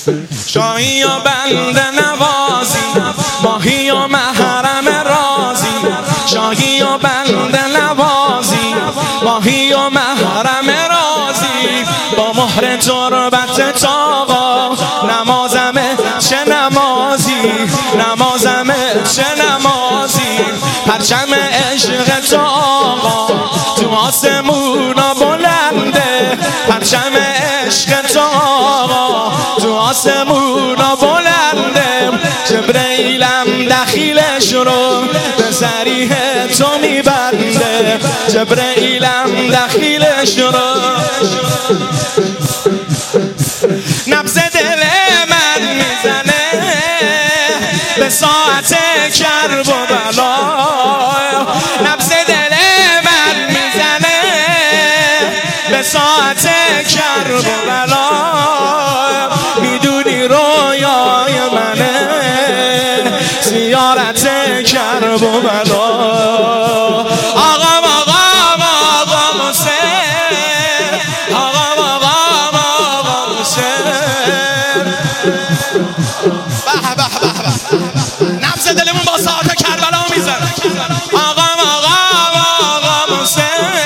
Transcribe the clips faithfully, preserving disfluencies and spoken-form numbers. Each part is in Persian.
شاهی و بنده نوازی، ماهی و محرم رازی. شاهی و بنده نوازی، ماهی و محرم رازی. با مهر تربت تاقا نمازمه چه نمازی، نمازمه چه نمازی. پرچم عشق تو آقا تو آسمونا بلنده. پرچم عشق تو آقا تو آسمونا بلنده. جبرئیلم دخیلش رو به ذریح تو میبنده. جبرئیلم دخیلش رو. نبض دل من میزنه به ساعت کرب و بلا. نبض دل من میزنه به ساعت کرب و بلا. میدونی رویای منه زیارت کرب و بلا. آقا آقا آقا حسین، آقا آقا آقا حسین. به به به به، نبض دلمون با ساعت کربلا میزنه. آقا آقا آقا حسین.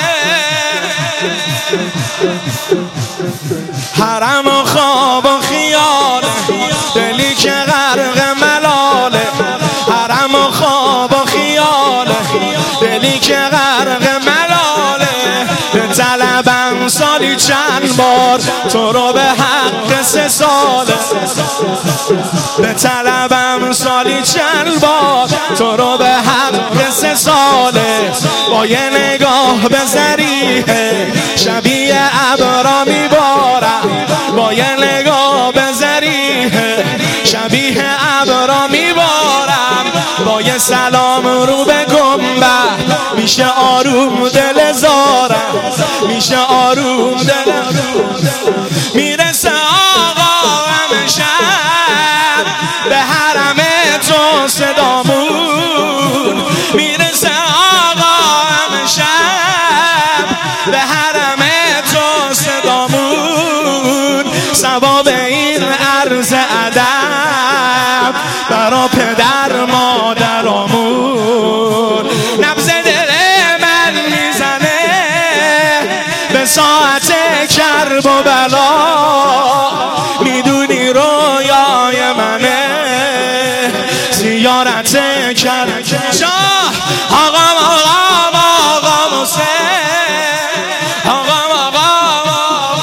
حرم و خواب و خیاله، دلی که غرق ملاله. حرم و خواب و خیاله، دلی که غرق ملاله. به طلبم سالی چند بار تو رو به حق سه ساله. به طلبم سالی چند بار تو رو به حق سه ساله. با یه نگاه به ذریحه شبیه ابرا میبارم. با یه نگاه به ذریحه شبیه ابرا میبارم. با یه سلام رو به گنبد میشه آروم دل زارم. میشه آروم دل. میرسه آقا امشب به حرم تو صدامون. میرسه آقا امشب به حرم تو صدامون. ثواب این عرض ادب برا پدر مادرامون. نبض دل من میزنه به ساعت کرب و بلا. میدونی رویای منه زیارت کرب. شاه آقا آقا آقا حسین، آقا آقا.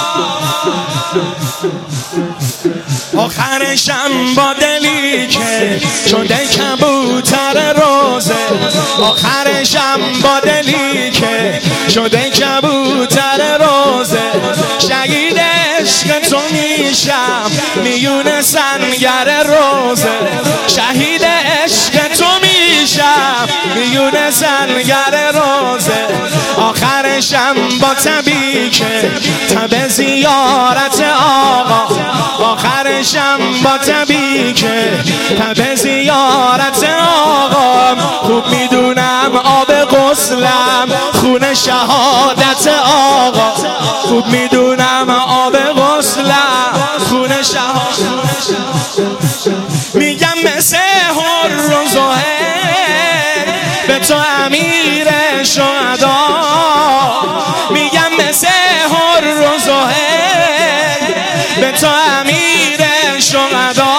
آخرشم با دلی که شده کبوتر روزه. آخرشم با دلی که شده کبوتر روزه. شهید عشق تو میشم میون سنگر روزه. شهید عشق تو میشم میون سنگر روزه. آخرشم با تبی که تب زیارت آقا. آخرشم با تبی که تب زیارت آقا. خوب میدونم آب غسلم خون شهادت آقا. خوب میدونم آب غسلم خون شهادت. میگم مثل هر و زهر به تو امیر شهدا. میگم مثل هر و زهر به تو امیر شهدا.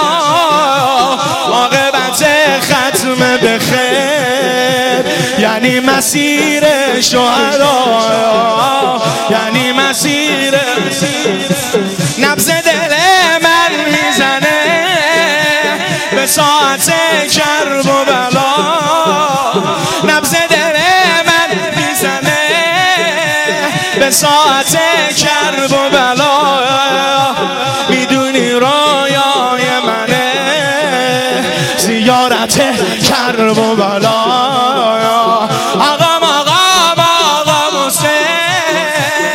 عاقبت ختم به خیر یعنی مسیر شهدا. یعنی مسیر. نبض دل من میزنه به ساعت کرب و بلا. نبض دل من میزنه به ساعت کرب و بلا. میدونی رویای منه زیارت کرب و بلا. آقا آقا آقا حسین.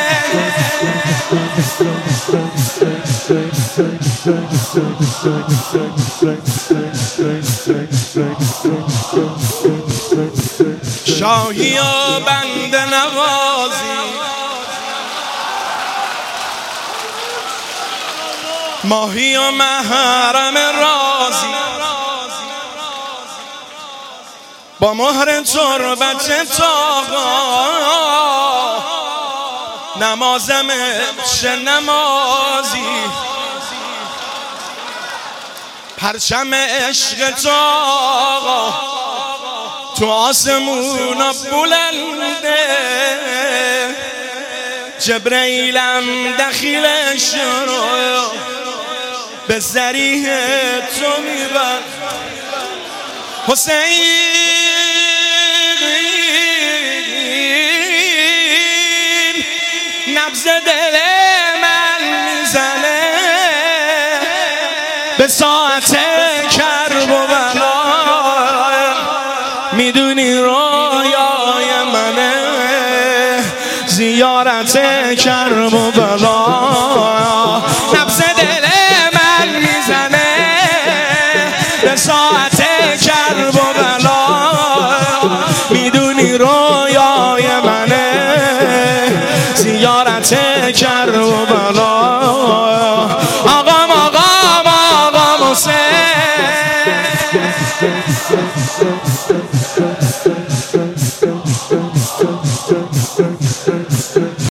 شاهی و بنده نوازی، ماهی و محرم رازی با مهر تربت تاقا نمازم چه نمازی پرچم عشق تاقا تو آسمون بلنده جبرئیلم دخیلش رو به ذریح تو میبر حسین نبض دل من میزنه به ساعت کرب و بلا میدونی رویای منه زیارت کرب و بلا نبض دل من میزنه به ساعت کرب و بلا میدونی رویای منه زیارت کرب و بلا آقام آقام آقام حسین